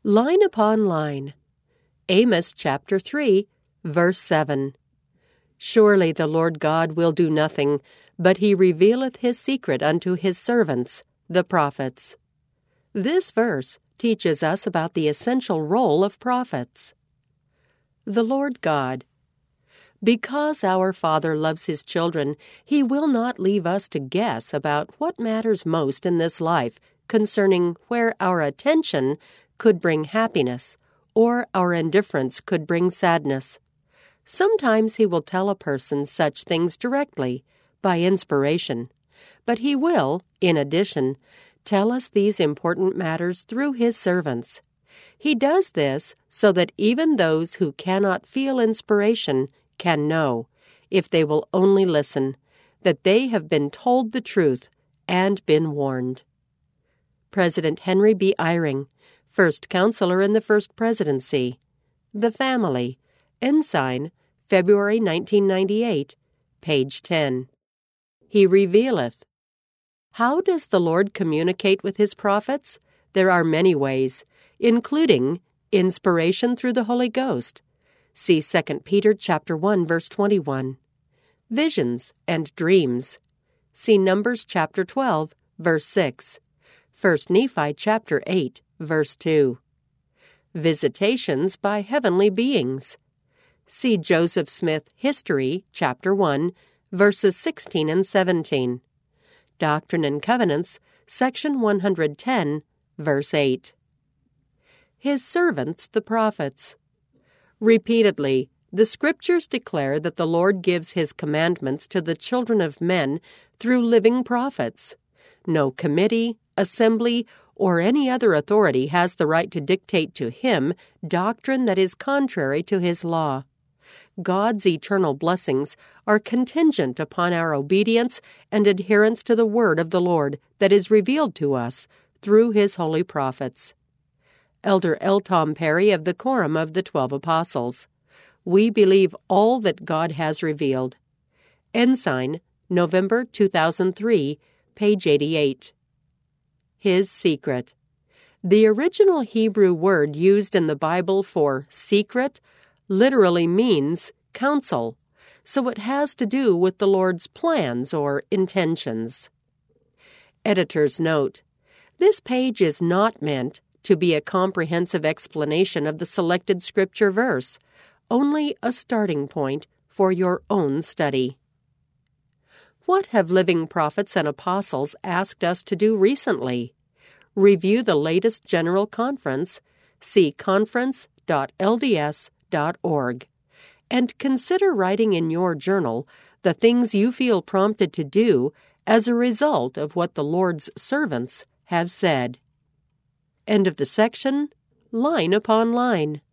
Line upon line. Amos chapter 3, verse 7. Surely the Lord God will do nothing, but he revealeth his secret unto his servants, the prophets. This verse teaches us about the essential role of prophets. The Lord God. Because our Father loves his children, he will not leave us to guess about what matters most in this life concerning where our attention could bring happiness or our indifference could bring sadness. Sometimes he will tell a person such things directly, by inspiration, but he will, in addition, tell us these important matters through his servants. He does this so that even those who cannot feel inspiration can know, if they will only listen, that they have been told the truth and been warned. President Henry B. Eyring, First Counselor in the First Presidency. The Family. Ensign, February 1998, page 10. He revealeth. How does the Lord communicate with his prophets? There are many ways, including inspiration through the Holy Ghost. See 2 Peter chapter 1, verse 21. Visions and dreams. See Numbers chapter 12, verse 6. 1 Nephi chapter 8, verse 2. Visitations by heavenly beings. See Joseph Smith History, chapter 1, verses 16 and 17. Doctrine and Covenants, section 110, verse 8. His servants, the prophets. Repeatedly, the Scriptures declare that the Lord gives his commandments to the children of men through living prophets. No committee, assembly, or any other authority has the right to dictate to him doctrine that is contrary to his law. God's eternal blessings are contingent upon our obedience and adherence to the word of the Lord that is revealed to us through his holy prophets. Elder L. Tom Perry of the Quorum of the 12 Apostles. We believe all that God has revealed. Ensign, November 2003, page 88. His secret. The original Hebrew word used in the Bible for secret literally means counsel, so it has to do with the Lord's plans or intentions. Editor's note: this page is not meant to be a comprehensive explanation of the selected scripture verse, only a starting point for your own study. What have living prophets and apostles asked us to do recently? Review the latest General Conference, see conference.lds.org, and consider writing in your journal the things you feel prompted to do as a result of what the Lord's servants have said. End of the section. Line upon line.